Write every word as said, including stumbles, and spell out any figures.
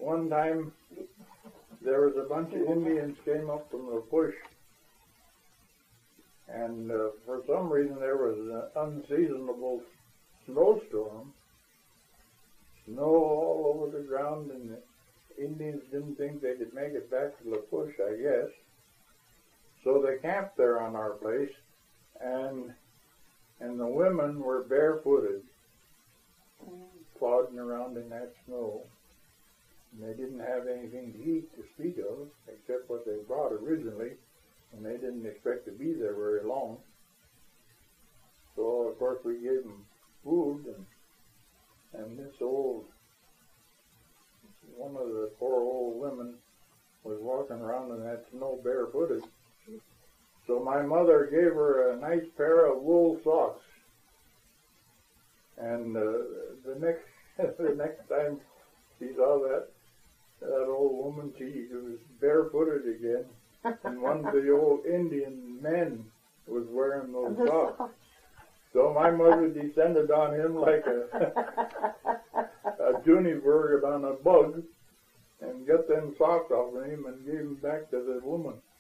one time there was a bunch of Indians came up from the bush, and uh, for some reason there was an unseasonable snowstorm, snow all over the ground, and the Indians didn't think they could make it back to the bush, I guess. So they camped there on our place, and and the women were barefooted, plodding around in that snow. And they didn't have anything to eat to speak of, except what they brought originally, and they didn't expect to be there very long. So, of course, we gave them food, and, and this old, one of the poor old women was walking around in that snow barefooted. So my mother gave her a nice pair of wool socks. And uh, the next the next time she saw that, that old woman, she was barefooted again. And one of the old Indian men was wearing those socks. So my mother descended on him like a, a Juniper on a bug, and got them socks off of him and gave them back to the woman.